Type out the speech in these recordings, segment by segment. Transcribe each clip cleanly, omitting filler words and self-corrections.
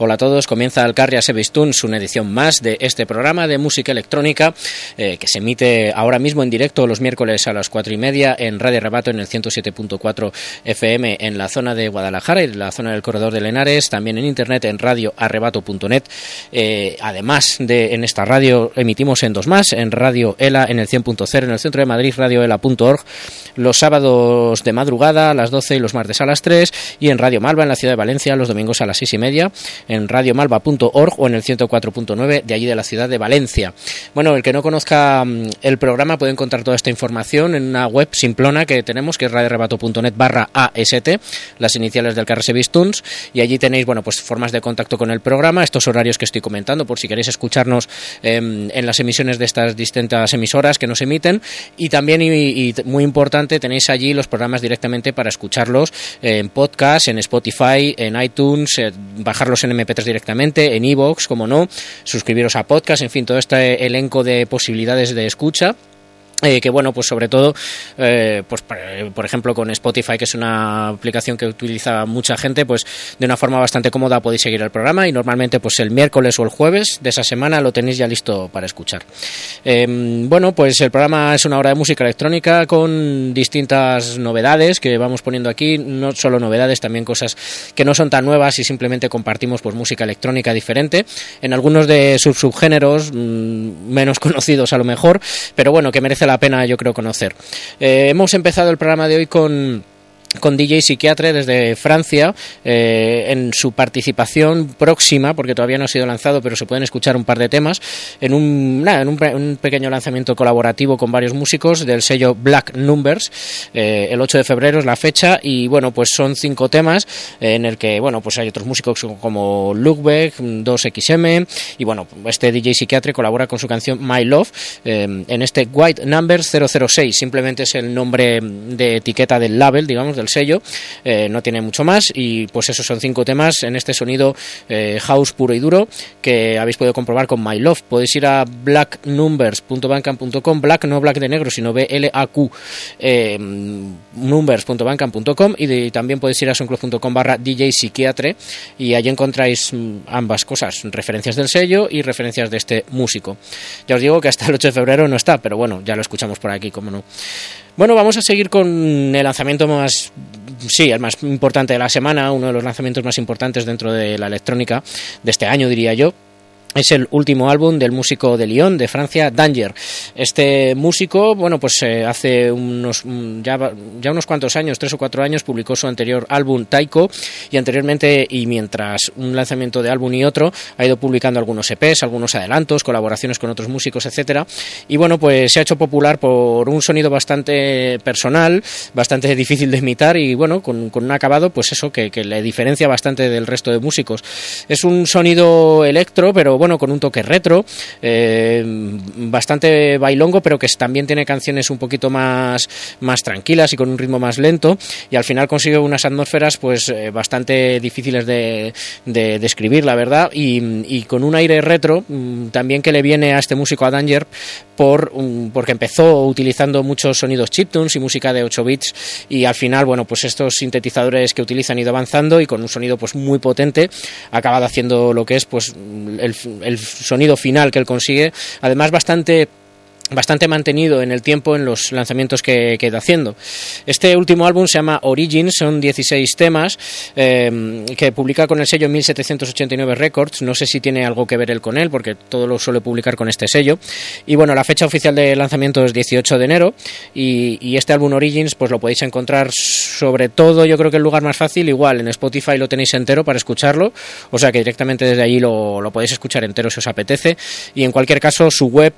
Hola a todos, comienza Alcarria Sebeistuns, una edición más de este programa de música electrónica que se emite ahora mismo en directo los miércoles a las 4:30 en Radio Arrebato en el 107.4 FM en la zona de Guadalajara y la zona del Corredor de Henares, también en internet en radioarrebato.net. Además de en esta radio emitimos en dos más, en Radio ELA en el 100.0 en el centro de Madrid, radioela.org, los sábados de madrugada a las 12 y los martes a las 3, y en Radio Malva en la ciudad de Valencia los domingos a las 6:30, en radiomalva.org o en el 104.9 de allí de la ciudad de Valencia. Bueno, el que no conozca el programa puede encontrar toda esta información en una web simplona que tenemos, que es radioarrebato.net/AST, las iniciales del Alcarria Sebeistuns, y allí tenéis, bueno, pues formas de contacto con el programa, estos horarios que estoy comentando, por si queréis escucharnos en las emisiones de estas distintas emisoras que nos emiten, y también, y muy importante, tenéis allí los programas directamente para escucharlos en podcast, en Spotify, en iTunes, bajarlos en MP3 directamente, en iVoox, como no, suscribiros a podcast, en fin, todo este elenco de posibilidades de escucha. Que bueno, pues sobre todo, pues por ejemplo con Spotify, que es una aplicación que utiliza mucha gente, pues de una forma bastante cómoda podéis seguir el programa, y normalmente pues el miércoles o el jueves de esa semana lo tenéis ya listo para escuchar. Bueno, pues el programa es una hora de música electrónica con distintas novedades que vamos poniendo aquí, no solo novedades, también cosas que no son tan nuevas y simplemente compartimos pues música electrónica diferente, en algunos de sus subgéneros menos conocidos a lo mejor, pero bueno, que merece la pena, yo creo, conocer. Hemos empezado el programa de hoy con DJ Psiquiatre desde Francia, en su participación próxima, porque todavía no ha sido lanzado, pero se pueden escuchar un par de temas en un pequeño lanzamiento colaborativo con varios músicos del sello Black Numbers. El 8 de febrero es la fecha, y bueno, pues son 5 temas en el que, bueno, pues hay otros músicos como Ludwig, 2XM, y bueno, este DJ Psiquiatre colabora con su canción My Love en este White Numbers 006, simplemente es el nombre de etiqueta del label, digamos, del sello, no tiene mucho más, y pues esos son 5 temas en este sonido house puro y duro que habéis podido comprobar con My Love. Podéis ir a blacknumbers.bandcamp.com, black no black de negro, sino BLAQ, numbers.bandcamp.com, y también podéis ir a soundcloud.com/DJ Psiquiatre, y allí encontráis ambas cosas, referencias del sello y referencias de este músico. Ya os digo que hasta el 8 de febrero no está, pero bueno, ya lo escuchamos por aquí, como no. Bueno, vamos a seguir con el lanzamiento el más importante de la semana, uno de los lanzamientos más importantes dentro de la electrónica de este año, diría yo. Es el último álbum del músico de Lyon, de Francia, Danger. Este músico, bueno, pues hace unos cuantos años, 3 o 4 años, publicó su anterior álbum Taiko, y anteriormente, y mientras un lanzamiento de álbum y otro, ha ido publicando algunos EPs, algunos adelantos, colaboraciones con otros músicos, etcétera. Y bueno, pues se ha hecho popular por un sonido bastante personal, bastante difícil de imitar, y bueno, con un acabado, pues eso, que le diferencia bastante del resto de músicos. Es un sonido electro, pero bueno, con un toque retro, bastante bailongo, pero que también tiene canciones un poquito más tranquilas y con un ritmo más lento, y al final consigue unas atmósferas pues bastante difíciles de describir, la verdad, y con un aire retro también que le viene a este músico, a Danger, porque empezó utilizando muchos sonidos chiptunes y música de 8 bits, y al final, bueno, pues estos sintetizadores que utilizan han ido avanzando, y con un sonido pues muy potente ha acabado haciendo lo que es pues el sonido final que él consigue, además bastante mantenido en el tiempo en los lanzamientos que queda haciendo. Este último álbum se llama Origins, son 16 temas que publica con el sello 1789 Records. No sé si tiene algo que ver él con él, porque todo lo suele publicar con este sello. Y bueno, la fecha oficial de lanzamiento es 18 de enero, y este álbum Origins pues lo podéis encontrar, sobre todo, yo creo que el lugar más fácil, igual en Spotify lo tenéis entero para escucharlo, o sea que directamente desde allí lo podéis escuchar entero si os apetece, y en cualquier caso su web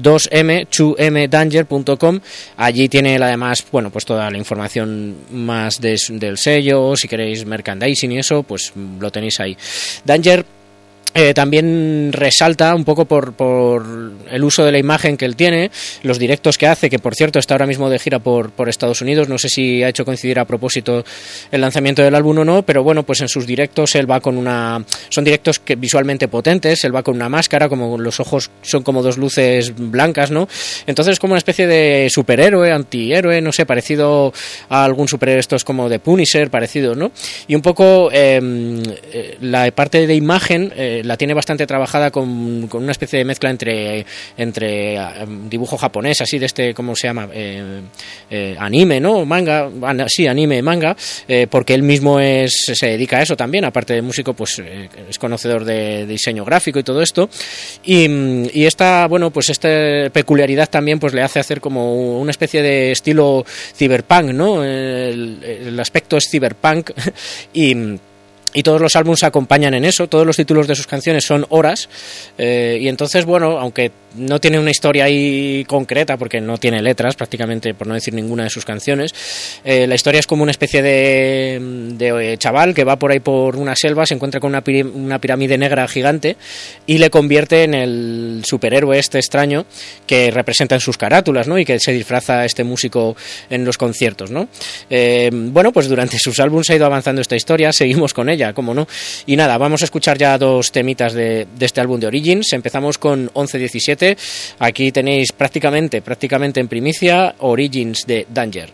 2mdanger.com, allí tiene además, bueno, pues toda la información más del sello, si queréis merchandising y eso, pues lo tenéis ahí. Danger También resalta un poco por el uso de la imagen que él tiene, los directos que hace, que por cierto está ahora mismo de gira por Estados Unidos, no sé si ha hecho coincidir a propósito el lanzamiento del álbum o no, pero bueno, pues en sus directos él va con son directos que visualmente potentes, él va con una máscara, como los ojos son como dos luces blancas, ¿no? Entonces como una especie de superhéroe, antihéroe, no sé, parecido a algún superhéroe estos como de Punisher, parecido, ¿no? Y un poco la parte de imagen la tiene bastante trabajada con una especie de mezcla entre dibujo japonés, así de este, ¿cómo se llama? Anime, ¿no? Manga, sí, anime, manga, porque él mismo se dedica a eso también, aparte de músico, pues es conocedor de diseño gráfico y todo esto, y esta, bueno, pues esta peculiaridad también pues le hace hacer como una especie de estilo cyberpunk, ¿no? El aspecto es cyberpunk y todos los álbumes acompañan en eso, todos los títulos de sus canciones son horas, y entonces, bueno, aunque no tiene una historia ahí concreta, porque no tiene letras prácticamente, por no decir ninguna de sus canciones, la historia es como una especie de chaval que va por ahí por una selva, se encuentra con una pirámide negra gigante y le convierte en el superhéroe este extraño que representa en sus carátulas, ¿no? Y que se disfraza este músico en los conciertos, ¿no? Bueno, pues durante sus álbumes ha ido avanzando esta historia, seguimos con ella, cómo no. Y nada, vamos a escuchar ya dos temitas de este álbum de Origins. Empezamos con 1117. Aquí tenéis prácticamente en primicia Origins de Danger.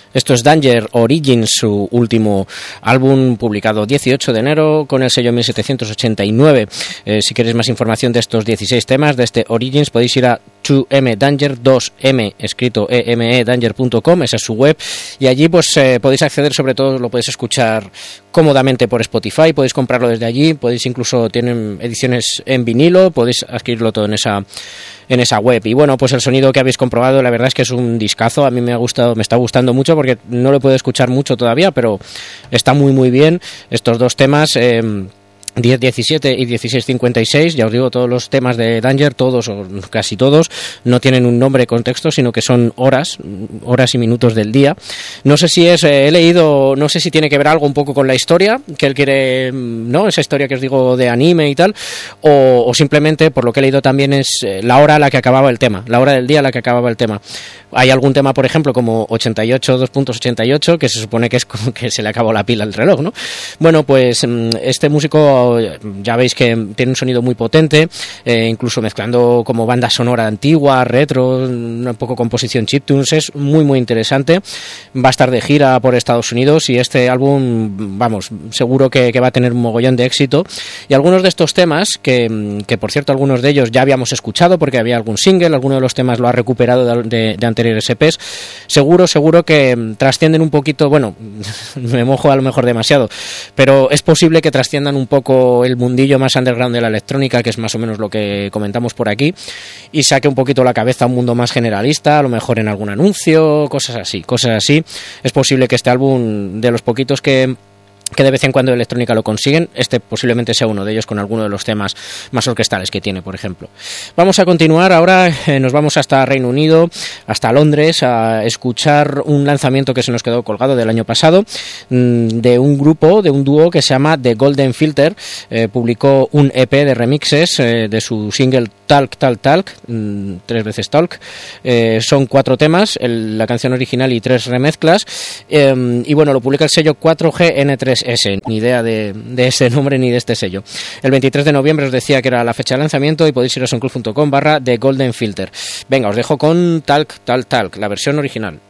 Esto es Danger Origins, su último álbum publicado 18 de enero con el sello 1789. Si queréis más información de estos 16 temas, de este Origins, podéis ir a 2mdanger, 2m escrito eme, danger.com, esa es su web, y allí pues podéis acceder, sobre todo lo podéis escuchar cómodamente por Spotify, podéis comprarlo desde allí, podéis incluso, tienen ediciones en vinilo, podéis adquirirlo todo en esa web. Y bueno, pues el sonido que habéis comprobado, la verdad es que es un discazo. A mí me está gustando mucho porque no lo puedo escuchar mucho todavía, pero está muy muy bien estos dos temas. 10.17 y 16.56, ya os digo, todos los temas de Danger, todos o casi todos, no tienen un nombre contexto, sino que son horas y minutos del día. No sé si he leído, no sé si tiene que ver algo un poco con la historia, que él quiere, ¿no? Esa historia que os digo de anime y tal, o simplemente, por lo que he leído también, es la hora a la que acababa el tema, la hora del día a la que acababa el tema. Hay algún tema, por ejemplo, como 88, 2.88, que se supone que es como que se le acabó la pila al reloj, ¿no? Bueno, pues este músico, ya veis que tiene un sonido muy potente, incluso mezclando como banda sonora antigua, retro, un poco composición chiptunes, es muy muy interesante. Va a estar de gira por Estados Unidos y este álbum, vamos, seguro que va a tener un mogollón de éxito. Y algunos de estos temas, que por cierto algunos de ellos ya habíamos escuchado porque había algún single, alguno de los temas lo ha recuperado de anteriores EPs, seguro que trascienden un poquito, bueno, me mojo a lo mejor demasiado, pero es posible que trasciendan un poco el mundillo más underground de la electrónica, que es más o menos lo que comentamos por aquí, y saque un poquito la cabeza a un mundo más generalista, a lo mejor en algún anuncio, cosas así. Es posible que este álbum, de los poquitos que de vez en cuando electrónica lo consiguen, este posiblemente sea uno de ellos, con alguno de los temas más orquestales que tiene, por ejemplo. Vamos a continuar ahora, nos vamos hasta Reino Unido, hasta Londres, a escuchar un lanzamiento que se nos quedó colgado del año pasado, de un dúo que se llama The Golden Filter. Publicó un EP de remixes de su single Talk, 3 veces Talk. Son 4 temas, la canción original y 3 remezclas, y bueno, lo publica el sello 4GN3S, ni idea de ese nombre ni de este sello. El 23 de noviembre os decía que era la fecha de lanzamiento y podéis ir a soundcloud.com/The Golden Filter. Venga, os dejo con Talk, la versión original.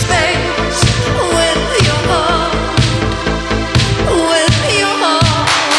With your heart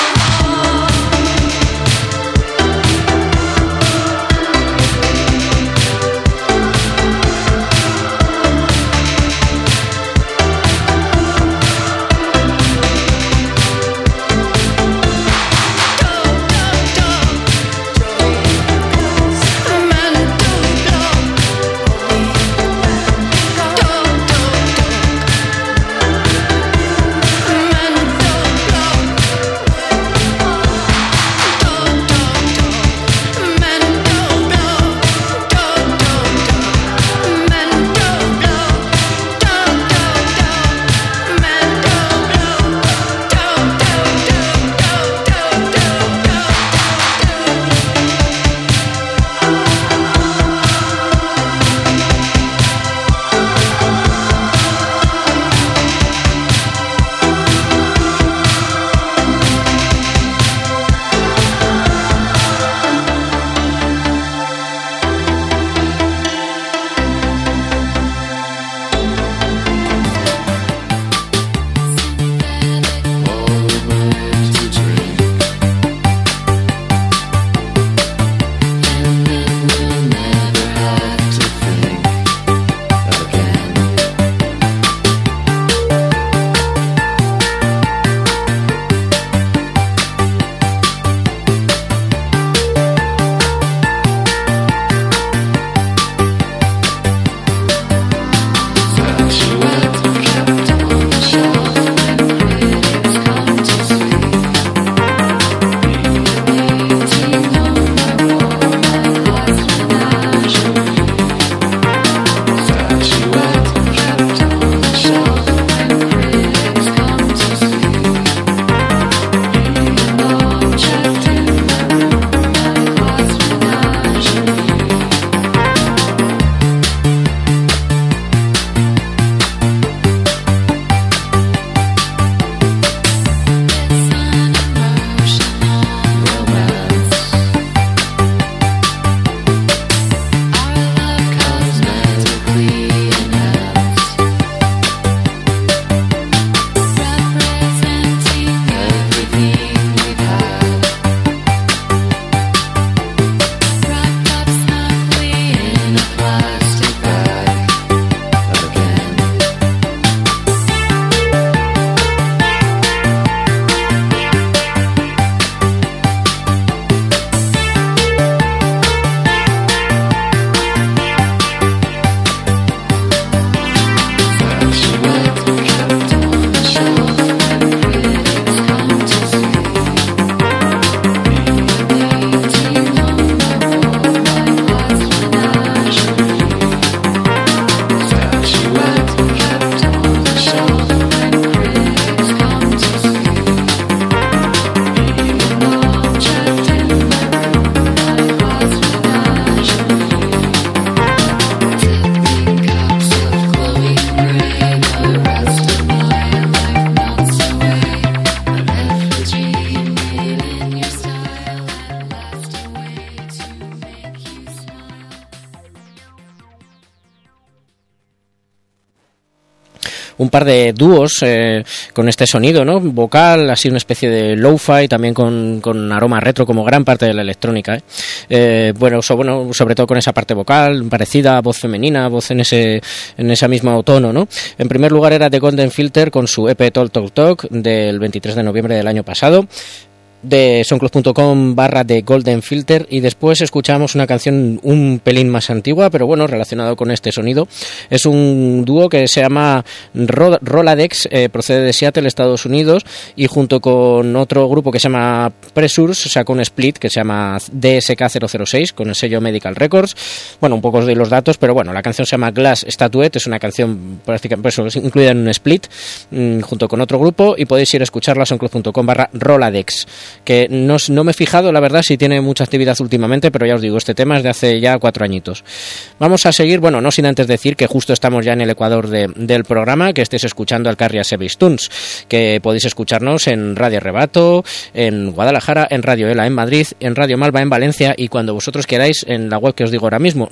un par de dúos con este sonido, ¿no? Vocal, así una especie de lo-fi, también con aroma retro, como gran parte de la electrónica, bueno, sobre todo con esa parte vocal parecida, voz femenina, voz en ese mismo tono, ¿no? En primer lugar era The Golden Filter con su EP Talk Talk Talk del 23 de noviembre del año pasado, de soundcloud.com/The Golden Filter, y después escuchamos una canción un pelín más antigua, pero bueno, relacionado con este sonido. Es un dúo que se llama Roladex, procede de Seattle, Estados Unidos, y junto con otro grupo que se llama Pressures sacó un split que se llama DSK006 con el sello Medical Records. Bueno, un poco de los datos, pero bueno, la canción se llama Glass Statuette, es una canción prácticamente incluida en un split junto con otro grupo, y podéis ir a escucharla a soundcloud.com/Roladex, que no me he fijado, la verdad, si tiene mucha actividad últimamente, pero ya os digo, este tema es de hace ya 4 añitos. Vamos a seguir, bueno, no sin antes decir que justo estamos ya en el ecuador del programa, que estéis escuchando al Carrias Sevistuns, que podéis escucharnos en Radio Rebato, en Guadalajara, en Radio Ela en Madrid, en Radio Malva en Valencia, y cuando vosotros queráis en la web que os digo ahora mismo,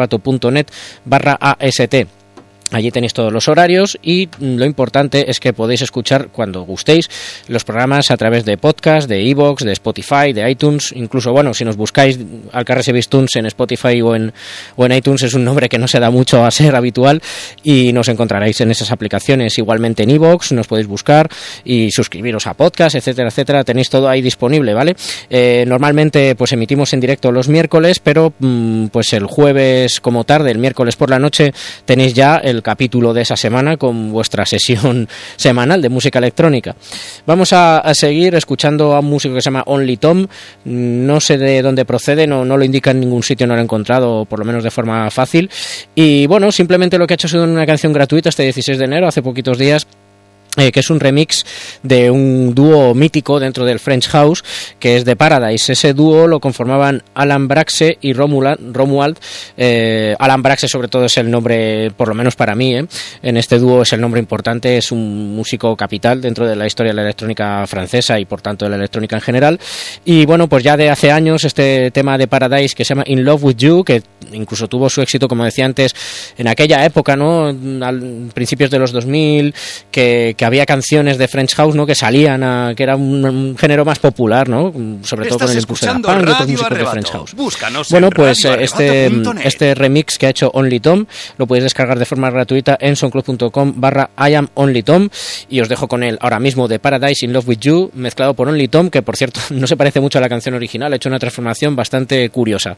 radiorebato.net/AST. Allí tenéis todos los horarios, y lo importante es que podéis escuchar cuando gustéis los programas a través de podcast, de iVoox, de Spotify, de iTunes. Incluso, bueno, si nos buscáis al Carrias Sevistuns en Spotify o en iTunes, es un nombre que no se da mucho a ser habitual, y nos encontraréis en esas aplicaciones. Igualmente en iVoox nos podéis buscar y suscribiros a podcast, etcétera, etcétera. Tenéis todo ahí disponible, ¿vale? Normalmente pues emitimos en directo los miércoles, pero pues el jueves como tarde, el miércoles por la noche, tenéis ya el capítulo de esa semana con vuestra sesión semanal de música electrónica. Vamos a seguir escuchando a un músico que se llama Only Tom. No sé de dónde procede, no lo indica en ningún sitio, no lo he encontrado, por lo menos de forma fácil, y bueno, simplemente lo que ha hecho ha sido una canción gratuita este 16 de enero, hace poquitos días, que es un remix de un dúo mítico dentro del French House, que es The Paradise. Ese dúo lo conformaban Alan Braxe y Romuald. Alan Braxe, sobre todo, es el nombre, por lo menos para mí, en este dúo es el nombre importante, es un músico capital dentro de la historia de la electrónica francesa y por tanto de la electrónica en general. Y bueno, pues ya de hace años este tema de Paradise, que se llama In Love With You, que incluso tuvo su éxito, como decía antes, en aquella época, ¿no? Al principios de los 2000, que había canciones de French House, ¿no? Que salían, que era un género más popular, ¿no? Sobre todo con el impulso de la punk y otros músicos de French House. Bueno, pues este remix que ha hecho Only Tom lo podéis descargar de forma gratuita en soundcloud.com/IamOnlyTom, y os dejo con él ahora mismo, de Paradise In Love With You, mezclado por Only Tom, que por cierto no se parece mucho a la canción original, ha hecho una transformación bastante curiosa.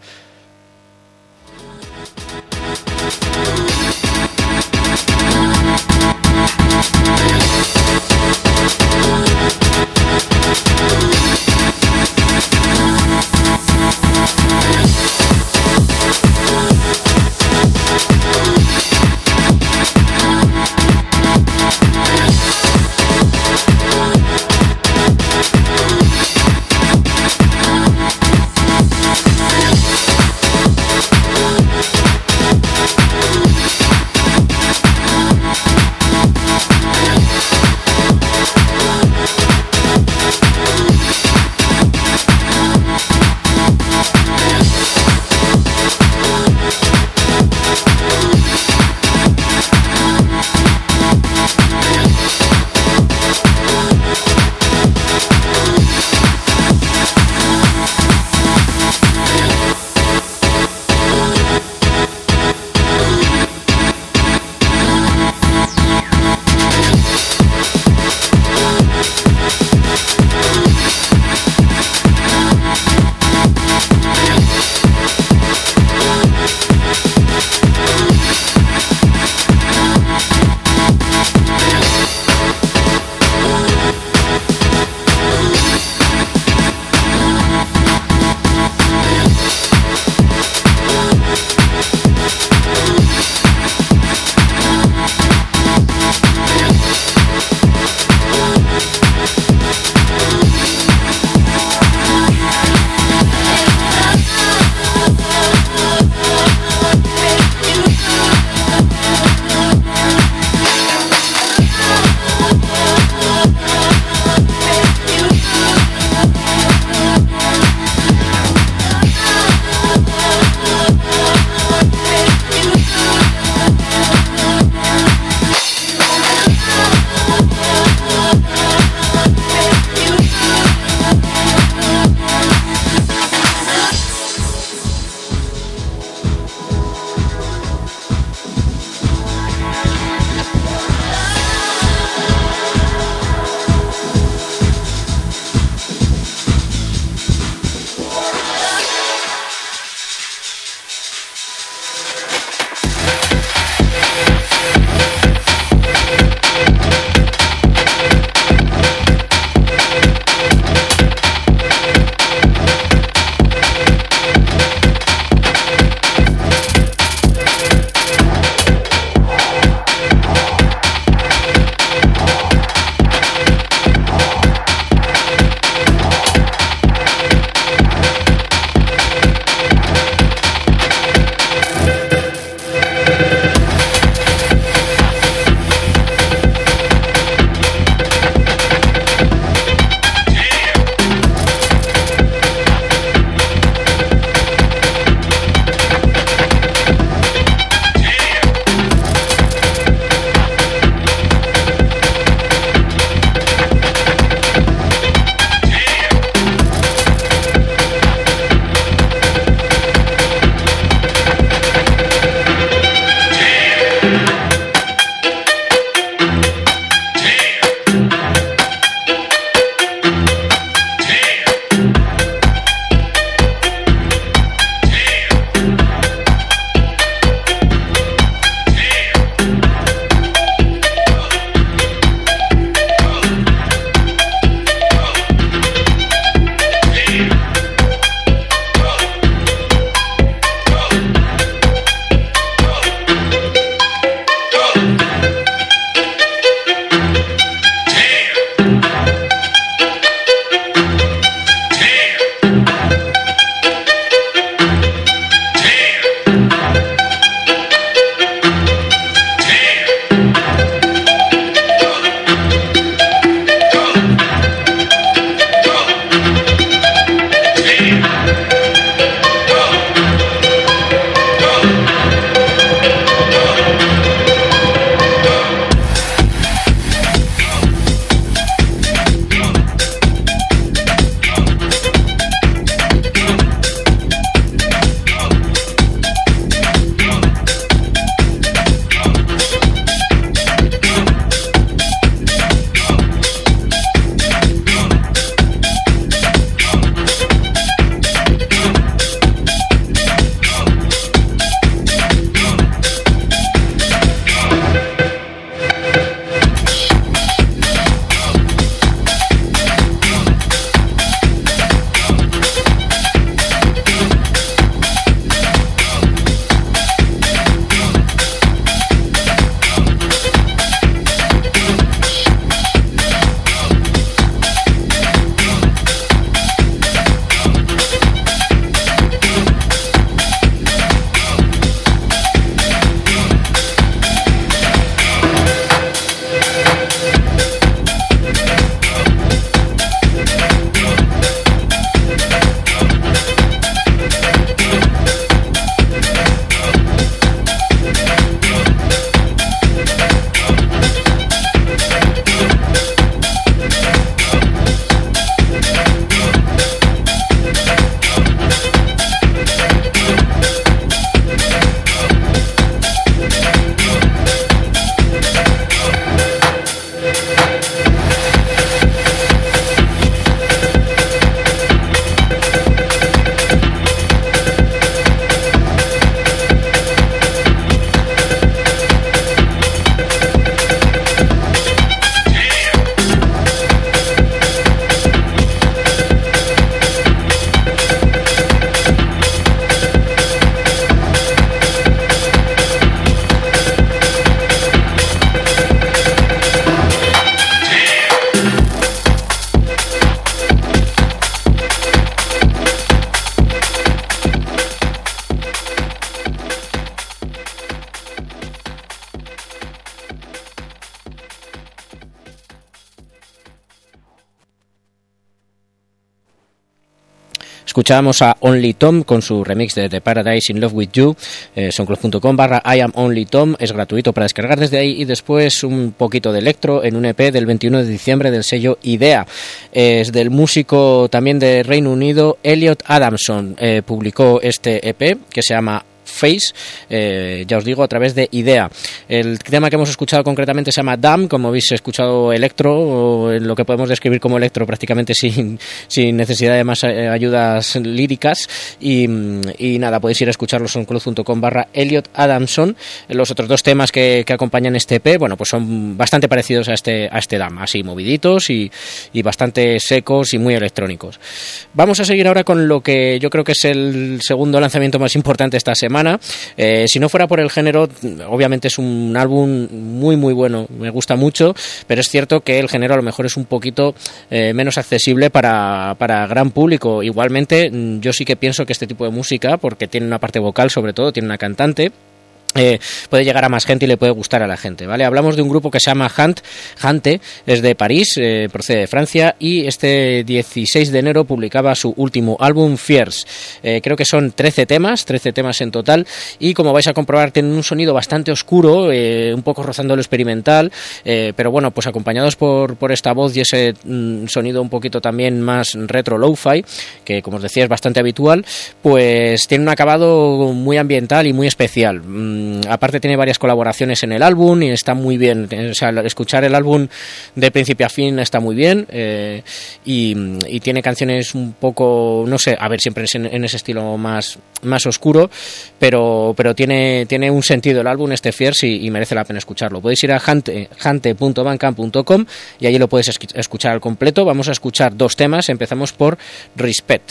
Escuchábamos a Only Tom con su remix de The Paradise in Love With You, soundcloud.com/I am Only Tom, es gratuito para descargar desde ahí, y después un poquito de electro en un EP del 21 de diciembre del sello Idea. Es del músico también de Reino Unido, Elliot Adamson, publicó este EP que se llama Face, ya os digo, a través de Idea. El tema que hemos escuchado concretamente se llama Damn, como habéis escuchado, electro, o lo que podemos describir como electro prácticamente sin necesidad de más ayudas líricas, y nada, podéis ir a escucharlo en soundcloud.com/Elliot Adamson. Los otros dos temas que acompañan este EP, bueno, pues son bastante parecidos a este Damn, así moviditos y bastante secos y muy electrónicos. Vamos a seguir ahora con lo que yo creo que es el segundo lanzamiento más importante esta semana. Si no fuera por el género, obviamente es un álbum muy muy bueno, me gusta mucho, pero es cierto que el género a lo mejor es un poquito menos accesible para gran público. Igualmente, yo sí que pienso que este tipo de música, porque tiene una parte vocal, sobre todo tiene una cantante, puede llegar a más gente y le puede gustar a la gente, ¿vale? Hablamos de un grupo que se llama Hante, es de París, procede de Francia, y este 16 de enero publicaba su último álbum, Fierce. Creo que son 13 temas en total, y como vais a comprobar tienen un sonido bastante oscuro, un poco rozando lo experimental, pero bueno, pues acompañados por esta voz y ese sonido un poquito también más retro lo-fi, que como os decía es bastante habitual, pues tiene un acabado muy ambiental y muy especial. Aparte tiene varias colaboraciones en el álbum y está muy bien, o sea, escuchar el álbum de principio a fin está muy bien, y tiene canciones un poco, no sé, a ver, siempre es en ese estilo más oscuro, pero tiene un sentido el álbum, este Fierce, y merece la pena escucharlo. Podéis ir a hante.bandcamp.com y allí lo podéis escuchar al completo. Vamos a escuchar dos temas, empezamos por Respect.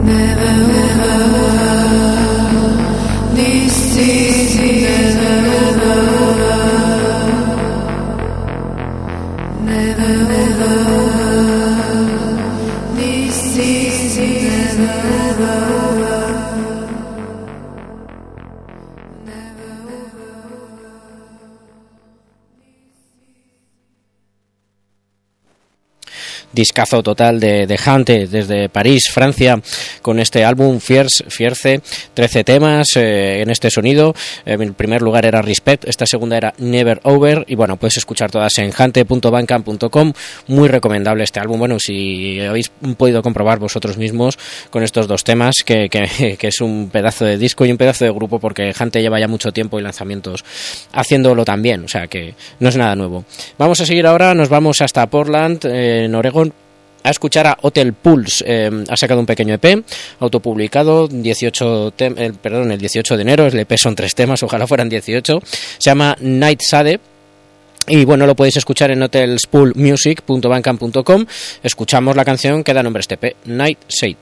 Discazo total de Hante desde París, Francia, con este álbum Fierce, 13 temas en este sonido. En primer lugar era Respect, esta segunda era Never Over, y bueno, puedes escuchar todas en hante.bandcamp.com. Muy recomendable este álbum, bueno, si habéis podido comprobar vosotros mismos con estos dos temas que es un pedazo de disco y un pedazo de grupo, porque Hante lleva ya mucho tiempo y lanzamientos haciéndolo también, o sea que no es nada nuevo. Vamos a seguir ahora, nos vamos hasta Portland, en Oregón, a escuchar a Hotel Pulse. Ha sacado un pequeño EP autopublicado el 18 de enero. El EP son 3 temas, ojalá fueran 18. Se llama Night Sade. Y bueno, lo podéis escuchar en hotelspoolmusic.bandcamp.com. Escuchamos la canción que da nombre a este EP, Night Sade.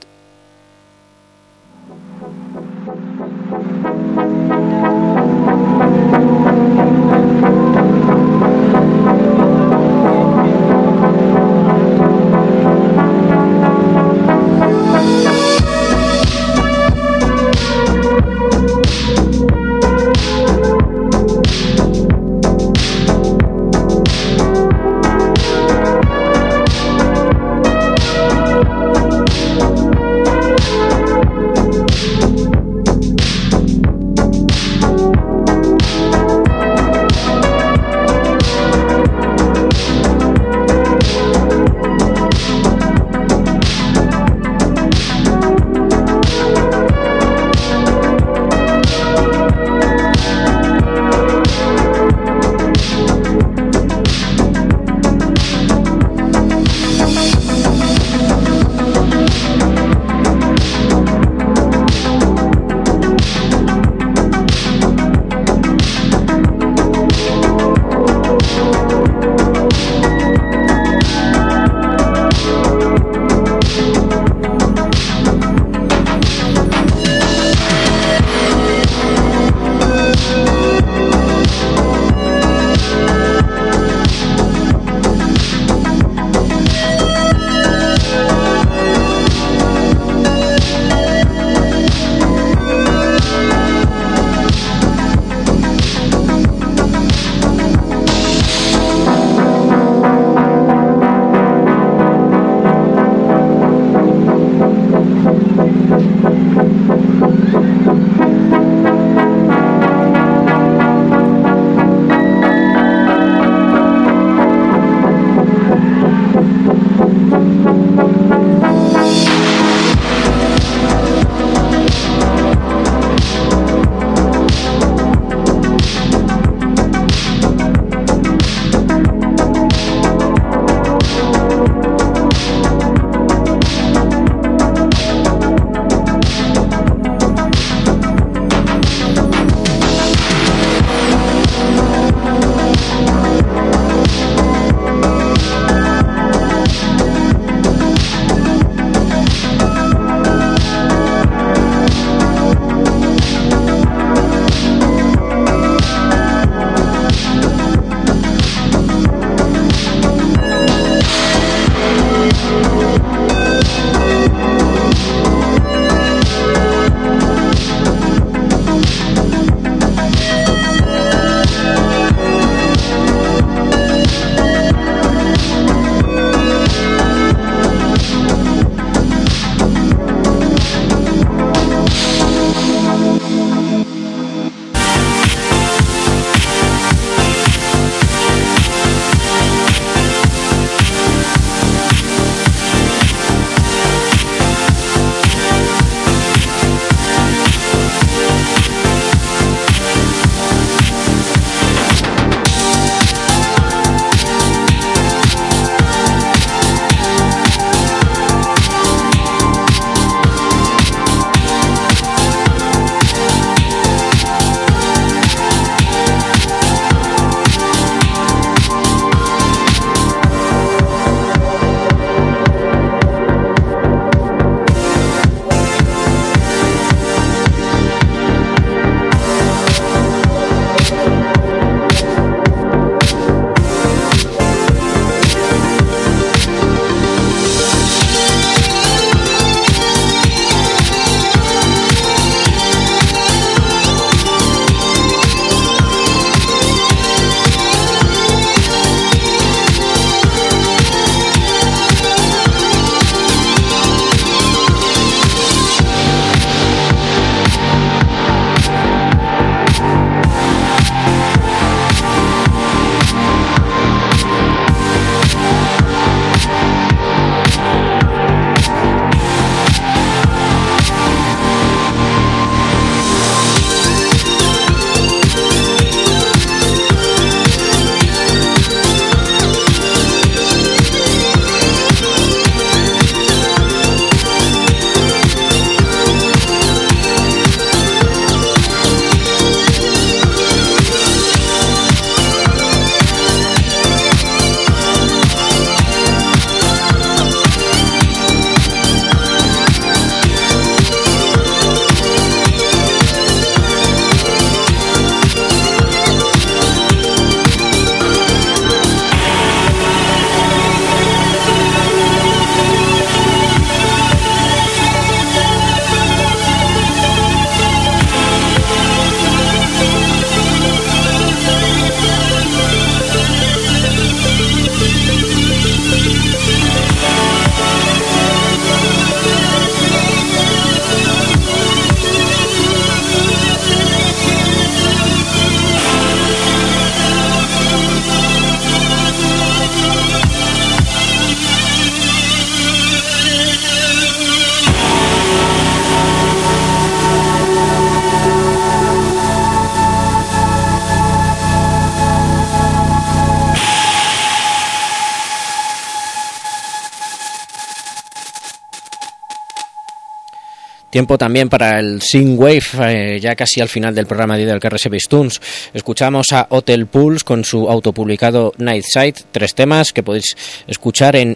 Tiempo también para el Synthwave, ya casi al final del programa de hoy del KRS Bass Tunes. Escuchamos a Hotel Pulse con su autopublicado Nightside, 3 temas que podéis escuchar en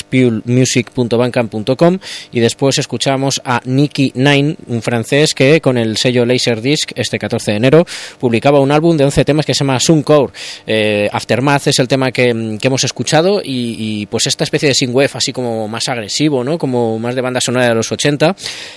hotelspulmusic.bandcamp.com, y después escuchamos a Nicky Nine, un francés que con el sello Laserdisc este 14 de enero publicaba un álbum de 11 temas que se llama Suncore. Aftermath es el tema que hemos escuchado y pues esta especie de synthwave así como más agresivo, ¿no? Como más de banda sonora de los 80,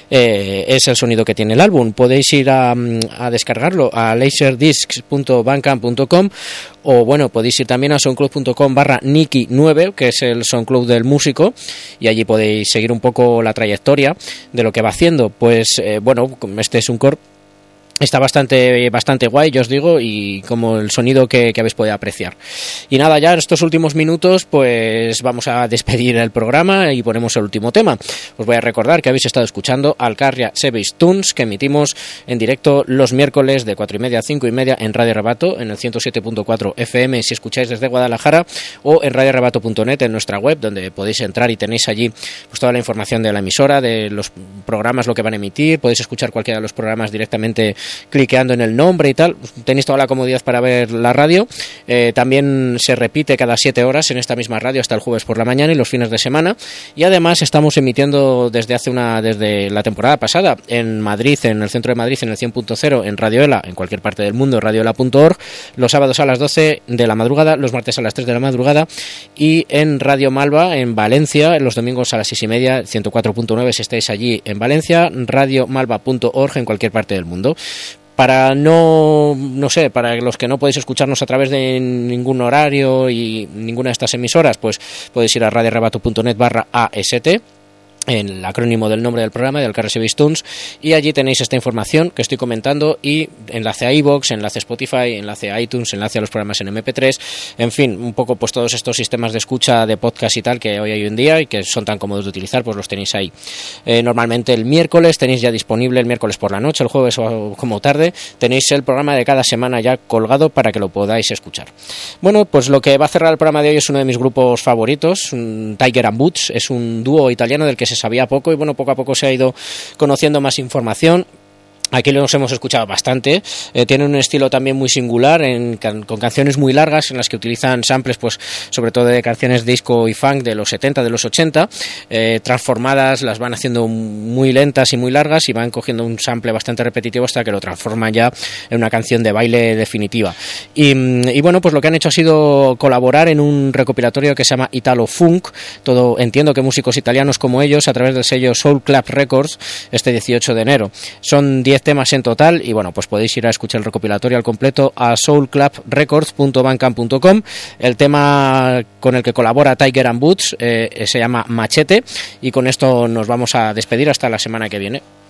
es el sonido que tiene el álbum. Podéis ir a descargarlo a laserdiscs.bandcamp.com, o bueno, podéis ir también a soundcloud.com/Nicky9, que es el SoundCloud del músico, y allí podéis seguir un poco la trayectoria de lo que va haciendo. Pues bueno, este es un core. Está bastante guay, yo os digo, y como el sonido que habéis podido apreciar. Y nada, ya en estos últimos minutos pues vamos a despedir el programa y ponemos el último tema. Os voy a recordar que habéis estado escuchando Alcarria Bass Tunes, que emitimos en directo los miércoles de 4:30 a 5:30 en Radio Rebato, en el 107.4 FM si escucháis desde Guadalajara, o en radiorebato.net, en nuestra web, donde podéis entrar y tenéis allí pues toda la información de la emisora, de los programas, lo que van a emitir. Podéis escuchar cualquiera de los programas directamente cliqueando en el nombre y tal. Tenéis toda la comodidad para ver la radio. También se repite cada 7 horas en esta misma radio hasta el jueves por la mañana y los fines de semana. Y además estamos emitiendo desde la temporada pasada en Madrid, en el centro de Madrid, en el 100.0, en Radio ELA, en cualquier parte del mundo, radioela.org, los sábados a las 12 de la madrugada, los martes a las 3 de la madrugada, y en Radio Malva en Valencia, los domingos a las 6:30, 104.9 si estáis allí en Valencia, radiomalva.org en cualquier parte del mundo. Para para los que no podéis escucharnos a través de ningún horario y ninguna de estas emisoras, pues podéis ir a radiorebato.net/AST, el acrónimo del nombre del programa, del KRS Bass Tunes, y allí tenéis esta información que estoy comentando, y enlace a iVoox, enlace a Spotify, enlace a iTunes, enlace a los programas en MP3, en fin, un poco pues todos estos sistemas de escucha de podcast y tal que hoy hay en día y que son tan cómodos de utilizar, pues los tenéis ahí. Normalmente el miércoles tenéis ya disponible, el miércoles por la noche, el jueves o como tarde, tenéis el programa de cada semana ya colgado para que lo podáis escuchar. Bueno, pues lo que va a cerrar el programa de hoy es uno de mis grupos favoritos, Tiger and Boots, es un dúo italiano del que se sabía poco y bueno, poco a poco se ha ido conociendo más información. Aquí los hemos escuchado bastante. Tienen un estilo también muy singular, con canciones muy largas en las que utilizan samples, pues sobre todo de canciones disco y funk de los 70, de los 80, transformadas, las van haciendo muy lentas y muy largas y van cogiendo un sample bastante repetitivo hasta que lo transforman ya en una canción de baile definitiva. Y bueno, pues lo que han hecho ha sido colaborar en un recopilatorio que se llama Italo Funk. Entiendo que músicos italianos como ellos, a través del sello Soul Club Records, este 18 de enero. Son 10 temas en total y bueno, pues podéis ir a escuchar el recopilatorio al completo a soulclubrecords.bandcamp.com. El tema con el que colabora Tiger and Boots se llama Machete, y con esto nos vamos a despedir hasta la semana que viene.